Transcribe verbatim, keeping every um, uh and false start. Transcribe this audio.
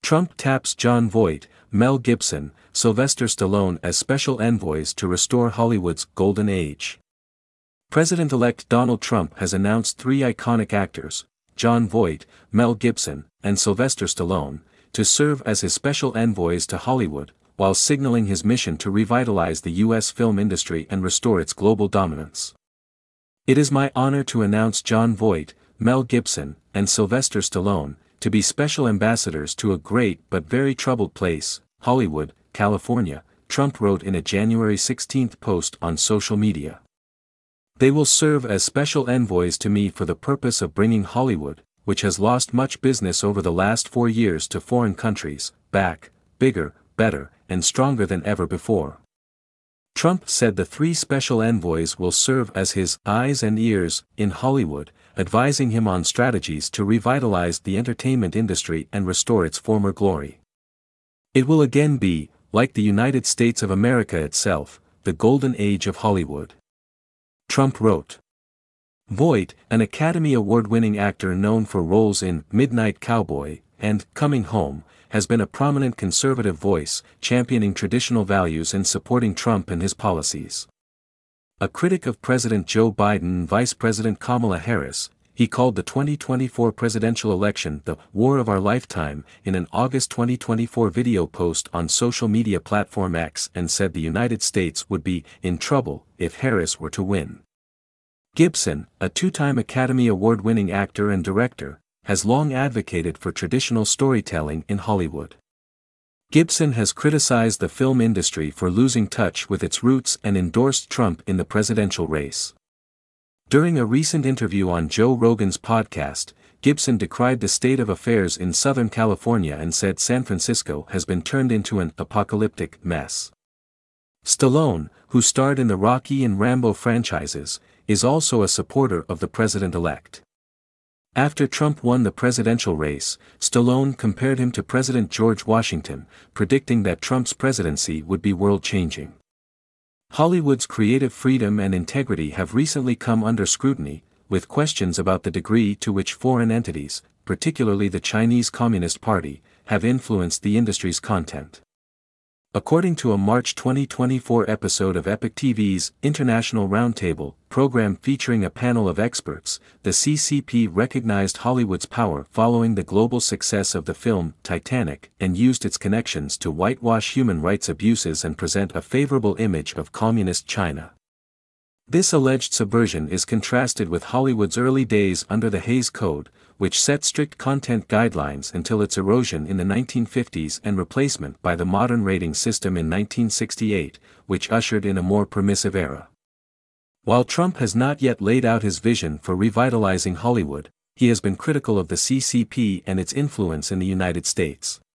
Trump taps Jon Voight, Mel Gibson, Sylvester Stallone as special envoys to restore Hollywood's golden age. President-elect Donald Trump has announced three iconic actors, Jon Voight, Mel Gibson, and Sylvester Stallone, to serve as his special envoys to Hollywood, while signaling his mission to revitalize the U S film industry and restore its global dominance. It is my honor to announce Jon Voight, Mel Gibson, and Sylvester Stallone, to be special ambassadors to a great but very troubled place, Hollywood, California, Trump wrote in a January sixteenth post on social media. They will serve as special envoys to me for the purpose of bringing Hollywood, which has lost much business over the last four years to foreign countries, back, bigger, better, and stronger than ever before. Trump said the three special envoys will serve as his eyes and ears in Hollywood, advising him on strategies to revitalize the entertainment industry and restore its former glory. It will again be, like the United States of America itself, the golden age of Hollywood. Trump wrote. Voight, an Academy Award-winning actor known for roles in Midnight Cowboy and Coming Home, has been a prominent conservative voice, championing traditional values and supporting Trump and his policies. A critic of President Joe Biden and Vice President Kamala Harris, he called the twenty twenty-four presidential election the war of our lifetime in an August twenty twenty-four video post on social media platform X and said the United States would be in trouble if Harris were to win. Gibson, a two-time Academy Award-winning actor and director, has long advocated for traditional storytelling in Hollywood. Gibson has criticized the film industry for losing touch with its roots and endorsed Trump in the presidential race. During a recent interview on Joe Rogan's podcast, Gibson decried the state of affairs in Southern California and said San Francisco has been turned into an apocalyptic mess. Stallone, who starred in the Rocky and Rambo franchises, is also a supporter of the president-elect. After Trump won the presidential race, Stallone compared him to President George Washington, predicting that Trump's presidency would be world-changing. Hollywood's creative freedom and integrity have recently come under scrutiny, with questions about the degree to which foreign entities, particularly the Chinese Communist Party, have influenced the industry's content. According to a March twenty twenty-four episode of Epic T V's International Roundtable program featuring a panel of experts, the C C P recognized Hollywood's power following the global success of the film Titanic and used its connections to whitewash human rights abuses and present a favorable image of communist China. This alleged subversion is contrasted with Hollywood's early days under the Hays Code, which set strict content guidelines until its erosion in the nineteen fifties and replacement by the modern rating system in nineteen sixty-eight, which ushered in a more permissive era. While Trump has not yet laid out his vision for revitalizing Hollywood, he has been critical of the C C P and its influence in the United States.